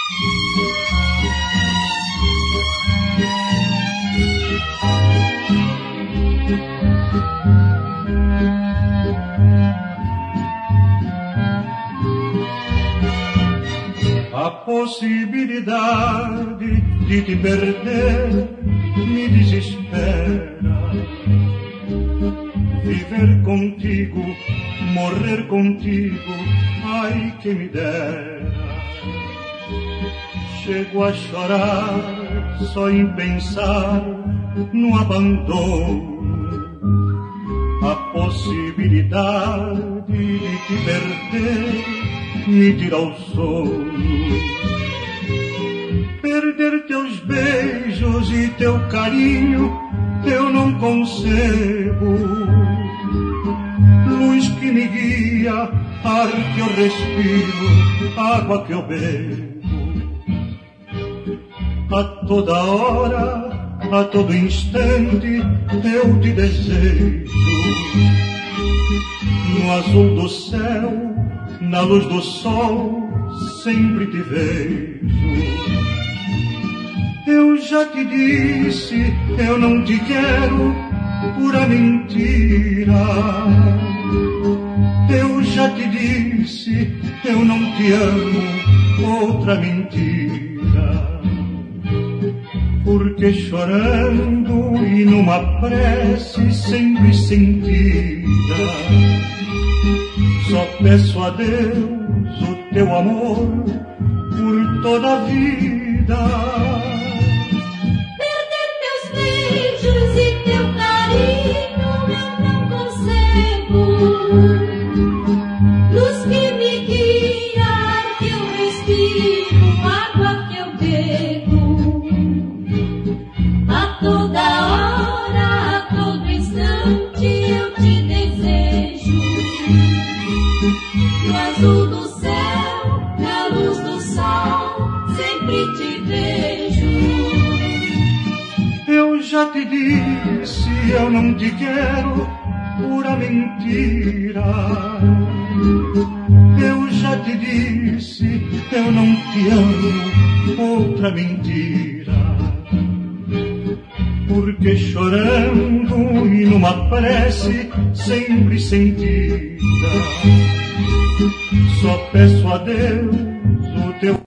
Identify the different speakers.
Speaker 1: A possibilidade de te perder me desespera. Viver contigo, morrer contigo, ai que me dera. Chego a chorar só em pensar no abandono. A possibilidade de te perder me tira o sono. Perder teus beijos e teu carinho eu não concebo. Luz que me guia, ar que eu respiro, água que eu bebo. A toda hora, a todo instante eu te desejo. No azul do céu, na luz do sol, sempre te vejo. Eu já te disse, eu não te quero, pura mentira. Eu já te disse, eu não te amo, outra mentira. Porque chorando e numa prece sempre sentida, só peço a Deus o teu amor por toda a vida.
Speaker 2: Perder teus beijos e teu carinho eu não concebo. Luz que me guia, ar que eu respiro, água que eu bebo. A toda hora, a todo instante eu te desejo. No azul do céu, na luz do sol, sempre te vejo.
Speaker 1: Eu já te disse, eu não te quero, pura mentira. Eu já te disse, eu não te amo, outra mentira. Porque chorando e numa prece sempre sentida, só peço a Deus o teu